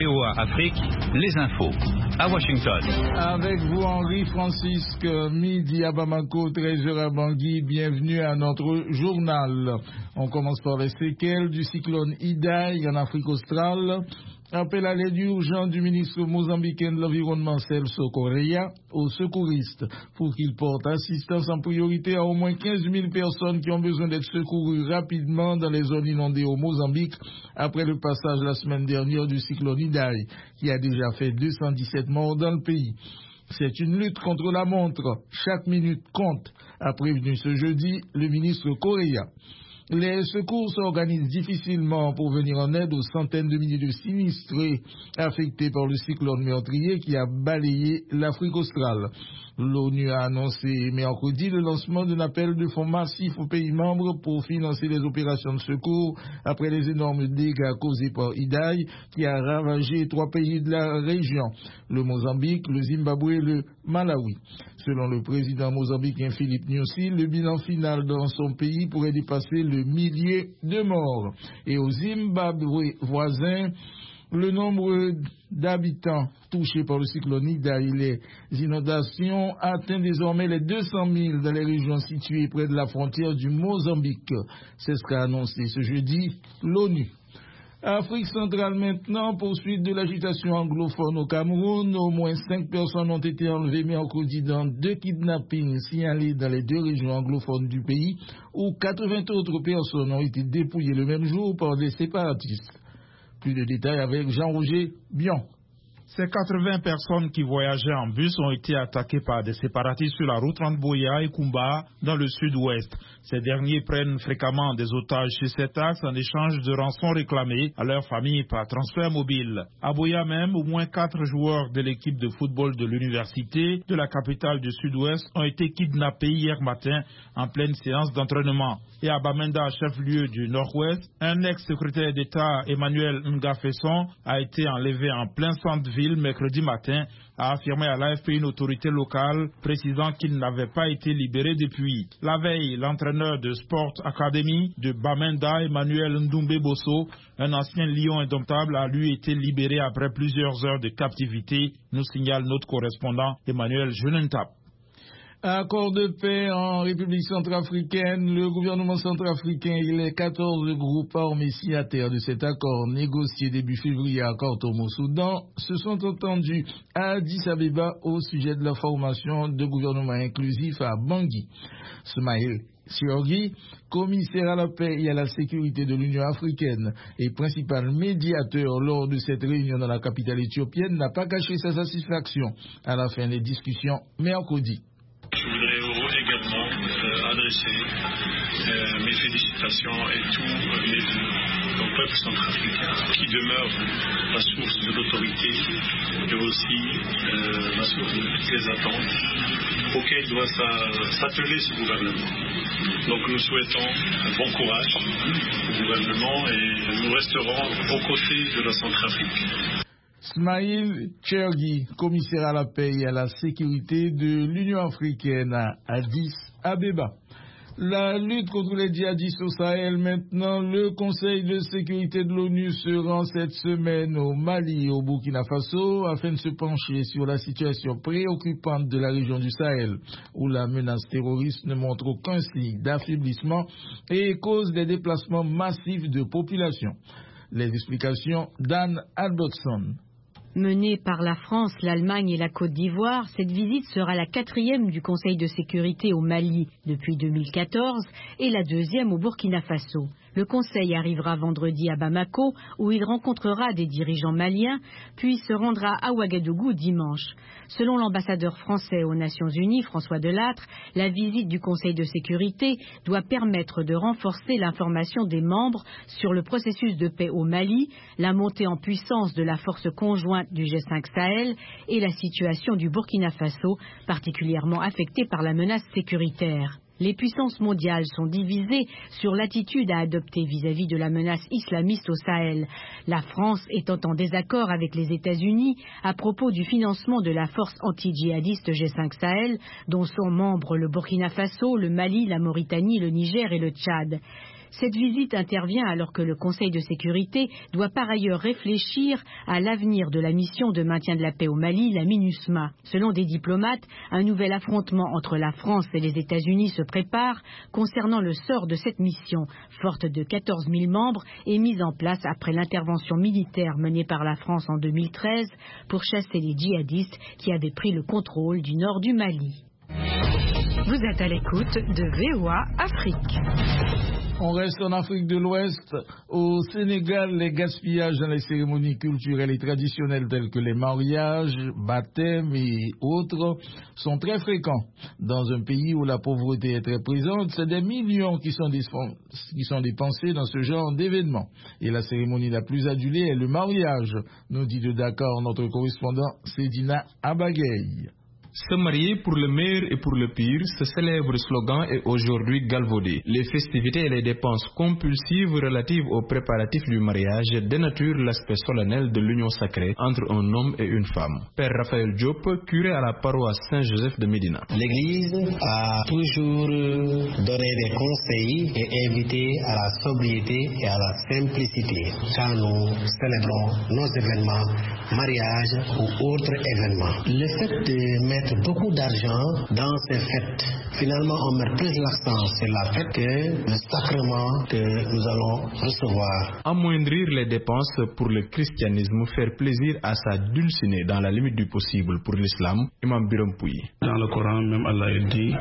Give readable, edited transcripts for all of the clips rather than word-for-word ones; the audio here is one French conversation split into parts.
VOA Afrique, les infos, à Washington. Avec vous, Henri-Francisque, midi à Bamako, 13h à Bangui, bienvenue à notre journal. On commence par les séquelles du cyclone Idai en Afrique australe. Appel à l'aide urgente du ministre mozambicain de l'Environnement Celso Correia aux secouristes pour qu'ils portent assistance en priorité à au moins 15 000 personnes qui ont besoin d'être secourues rapidement dans les zones inondées au Mozambique après le passage la semaine dernière du cyclone Idai qui a déjà fait 217 morts dans le pays. C'est une lutte contre la montre. Chaque minute compte, a prévenu ce jeudi le ministre Correia. Les secours s'organisent difficilement pour venir en aide aux centaines de milliers de sinistrés affectés par le cyclone meurtrier qui a balayé l'Afrique australe. L'ONU a annoncé mercredi le lancement d'un appel de fonds massif aux pays membres pour financer les opérations de secours après les énormes dégâts causés par Idai qui a ravagé 3 pays de la région, le Mozambique, le Zimbabwe et le Malawi. Selon le président mozambicain Philippe Nyusi, le bilan final dans son pays pourrait dépasser le millier de morts. Et au Zimbabwe voisin, le nombre d'habitants touchés par le cyclone Idai et les inondations atteint désormais les 200 000 dans les régions situées près de la frontière du Mozambique. C'est ce qu'a annoncé ce jeudi l'ONU. Afrique centrale maintenant, poursuite de l'agitation anglophone au Cameroun. Au moins 5 personnes ont été enlevées mercredi dans 2 kidnappings signalés dans les 2 régions anglophones du pays, où 80 autres personnes ont été dépouillées le même jour par des séparatistes. Plus de détails avec Jean-Roger Bion. Ces 80 personnes qui voyageaient en bus ont été attaquées par des séparatistes sur la route entre Boya et Kumba dans le sud-ouest. Ces derniers prennent fréquemment des otages sur cet axe en échange de rançons réclamées à leur famille par transfert mobile. À Boya même, au moins 4 joueurs de l'équipe de football de l'université de la capitale du sud-ouest ont été kidnappés hier matin en pleine séance d'entraînement. Et à Bamenda, chef-lieu du nord-ouest, un ex-secrétaire d'État, Emmanuel Ngafesson, a été enlevé en plein centre-ville mercredi matin, a affirmé à l'AFP une autorité locale précisant qu'il n'avait pas été libéré depuis. La veille, l'entraîneur de Sport Academy de Bamenda, Emmanuel Ndoumbe Bosso, un ancien lion indomptable, a lui été libéré après plusieurs heures de captivité, nous signale notre correspondant Emmanuel Junentap. Accord de paix en République centrafricaine. Le gouvernement centrafricain et les 14 groupes armés signataires de cet accord négocié début février à Khartoum au Soudan se sont entendus à Addis Abeba au sujet de la formation de gouvernement inclusif à Bangui. Smaïl Siorgi, commissaire à la paix et à la sécurité de l'Union africaine et principal médiateur lors de cette réunion dans la capitale éthiopienne, n'a pas caché sa satisfaction à la fin des discussions mercredi. Je voudrais également adresser mes félicitations et tous mes voeux au peuple centrafricain qui demeure la source de l'autorité et aussi la source de toutes les attentes auxquelles doit s'atteler ce gouvernement. Donc nous souhaitons bon courage au gouvernement et nous resterons aux côtés de la Centrafrique. Smaïl Chergi, commissaire à la paix et à la sécurité de l'Union africaine à Addis Abeba. La lutte contre les djihadistes au Sahel maintenant. Le Conseil de sécurité de l'ONU se rend cette semaine au Mali et au Burkina Faso afin de se pencher sur la situation préoccupante de la région du Sahel, où la menace terroriste ne montre aucun signe d'affaiblissement et cause des déplacements massifs de population. Les explications d'Anne Albertson. Menée par la France, l'Allemagne et la Côte d'Ivoire, cette visite sera la 4e du Conseil de sécurité au Mali depuis 2014 et la 2e au Burkina Faso. Le Conseil arrivera vendredi à Bamako où il rencontrera des dirigeants maliens, puis se rendra à Ouagadougou dimanche. Selon l'ambassadeur français aux Nations Unies, François Delattre, la visite du Conseil de sécurité doit permettre de renforcer l'information des membres sur le processus de paix au Mali, la montée en puissance de la force conjointe du G5 Sahel et la situation du Burkina Faso, particulièrement affectée par la menace sécuritaire. Les puissances mondiales sont divisées sur l'attitude à adopter vis-à-vis de la menace islamiste au Sahel. La France étant en désaccord avec les États-Unis à propos du financement de la force anti-djihadiste G5 Sahel, dont sont membres le Burkina Faso, le Mali, la Mauritanie, le Niger et le Tchad. Cette visite intervient alors que le Conseil de sécurité doit par ailleurs réfléchir à l'avenir de la mission de maintien de la paix au Mali, la MINUSMA. Selon des diplomates, un nouvel affrontement entre la France et les États-Unis se prépare concernant le sort de cette mission, forte de 14 000 membres et mise en place après l'intervention militaire menée par la France en 2013 pour chasser les djihadistes qui avaient pris le contrôle du nord du Mali. Vous êtes à l'écoute de VOA Afrique. On reste en Afrique de l'Ouest. Au Sénégal, les gaspillages dans les cérémonies culturelles et traditionnelles telles que les mariages, baptêmes et autres sont très fréquents. Dans un pays où la pauvreté est très présente, c'est des millions qui sont dépensés dans ce genre d'événements. Et la cérémonie la plus adulée est le mariage, nous dit de Dakar notre correspondant Sedina Abagay. Se marier pour le meilleur et pour le pire, ce célèbre slogan est aujourd'hui galvaudé. Les festivités et les dépenses compulsives relatives aux préparatifs du mariage dénaturent l'aspect solennel de l'union sacrée entre un homme et une femme. Père Raphaël Diop, curé à la paroisse Saint-Joseph de Médina. L'Église a toujours donné des conseils et invité à la sobriété et à la simplicité quand nous célébrons nos événements, mariages ou autres événements. Le fait de mettre beaucoup d'argent dans ces fêtes. Finalement, on met plus l'accent sur la fête que le sacrement que nous allons recevoir. Amoindrir les dépenses pour le christianisme, faire plaisir à sa dulcinée dans la limite du possible pour l'islam, Imam Biram Pouy. Dans le Coran, même Allah dit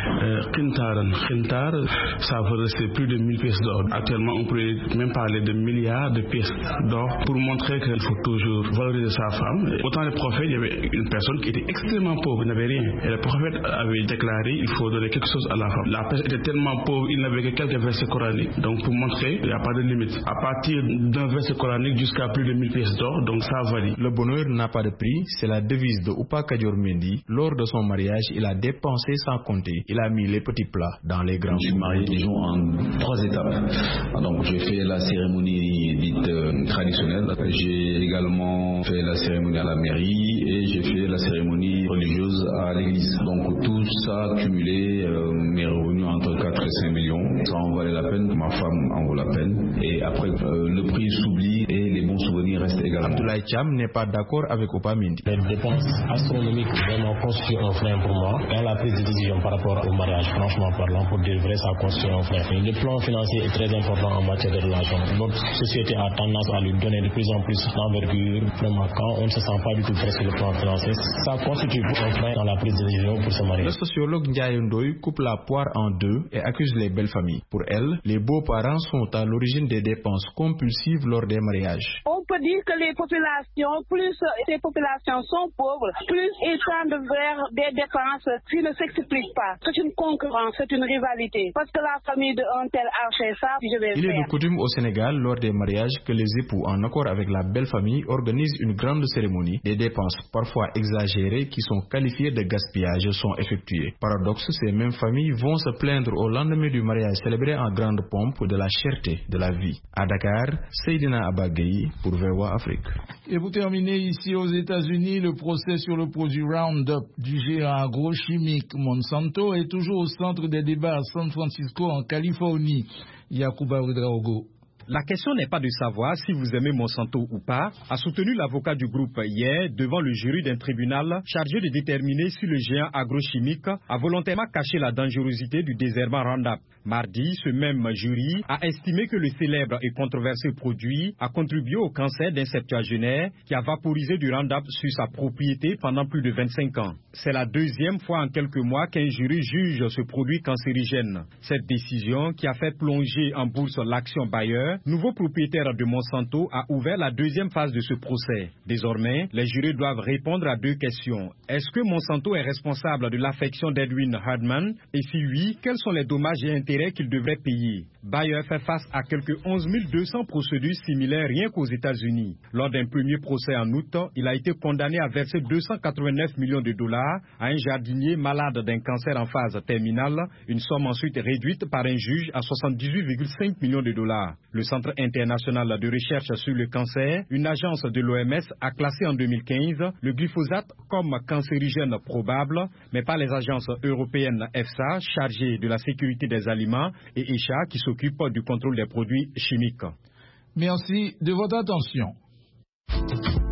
Khintar, ça veut rester plus de 1000 pièces d'or. Actuellement, on pourrait même parler de milliards de pièces d'or pour montrer qu'il faut toujours valoriser sa femme. Autant les prophètes, il y avait une personne qui était extrêmement pauvre, il n'avait rien. Et le prophète avait déclaré il faut donner quelque chose à la femme. La personne était tellement pauvre, il n'avait que quelques versets coraniques. Donc pour montrer qu'il n'y a pas de limite. À partir d'un verset coranique jusqu'à plus de 1000 pièces d'or, donc ça varie. Le bonheur n'a pas de prix, c'est la devise de Oupa Kadior Mendy. Lors de son mariage, il a dépensé sans compter. Il a mis les petits plats dans les grands. Je suis marié, disons, en 3 étapes. Donc j'ai fait la cérémonie dite traditionnelle. J'ai également fait la cérémonie à la mairie et j'ai fait la cérémonie religieuse à l'église. Donc tout ça cumulé m'est revenu entre 4 et 5 millions. Ça en valait la peine, ma femme en vaut la peine. Et après, le prix s'oublie et les bons souvenirs restent également. Abdoulaye Cham n'est pas d'accord avec Oupa Mendy. Les dépenses astronomiques vraiment constituent un frein pour moi. Dans la prise de décision par rapport au mariage, franchement parlant, pour dire vrai, ça constitue un frein. Le plan financier est très important en matière de relations. Notre société a tendance à lui donner de plus en plus d'envergure. Vraiment, quand on ne se sent pas du tout prêt sur le plan financier, ça constitue un frein dans la prise de décision pour se marier. Le sociologue Ndiaye Ndoye coupe la poire en deux et accuse les belles familles. Pour elle, les beaux-parents sont à l'origine des dépenses compulsives lors des mariages. On peut dire que les populations, plus ces populations sont pauvres, plus ils tendent vers des dépenses qui ne s'expliquent pas. C'est une concurrence, c'est une rivalité. Parce que la famille d'un tel a fait ça, je vais Il faire. est de coutume au Sénégal, lors des mariages, que les époux, en accord avec la belle famille, organisent une grande cérémonie. Des dépenses parfois exagérées qui sont qualifiées de gaspillage sont effectuées. Paradoxe, ces mêmes familles vont se plaindre au lendemain du mariage célébré en grande pompe de la cherté de la vie. À Dakar, Seydina Abagay pour VOA Afrique. Et pour terminer, ici aux États-Unis, le procès sur le produit Roundup du géant agrochimique Monsanto est toujours au centre des débats à San Francisco, en Californie. Yacouba Ouedraogo. La question n'est pas de savoir si vous aimez Monsanto ou pas, a soutenu l'avocat du groupe hier devant le jury d'un tribunal chargé de déterminer si le géant agrochimique a volontairement caché la dangerosité du désherbant Roundup. Mardi, ce même jury a estimé que le célèbre et controversé produit a contribué au cancer d'un septuagénaire qui a vaporisé du Roundup sur sa propriété pendant plus de 25 ans. C'est la deuxième fois en quelques mois qu'un jury juge ce produit cancérigène. Cette décision, qui a fait plonger en bourse l'action Bayer, nouveau propriétaire de Monsanto, a ouvert la deuxième phase de ce procès. Désormais, les jurés doivent répondre à 2 questions. Est-ce que Monsanto est responsable de l'affection d'Edwin Hardman? Et si oui, quels sont les dommages et intérêts qu'il devrait payer? Bayer fait face à quelques 11 200 procédures similaires rien qu'aux États-Unis. Lors d'un premier procès en août, il a été condamné à verser 289 millions de dollars à un jardinier malade d'un cancer en phase terminale, une somme ensuite réduite par un juge à 78,5 millions de dollars. Le Centre international de recherche sur le cancer, une agence de l'OMS, a classé en 2015 le glyphosate comme cancérigène probable, mais pas les agences européennes EFSA, chargées de la sécurité des aliments, et ECHA, qui s'occupe s'occupe du contrôle des produits chimiques. Merci de votre attention.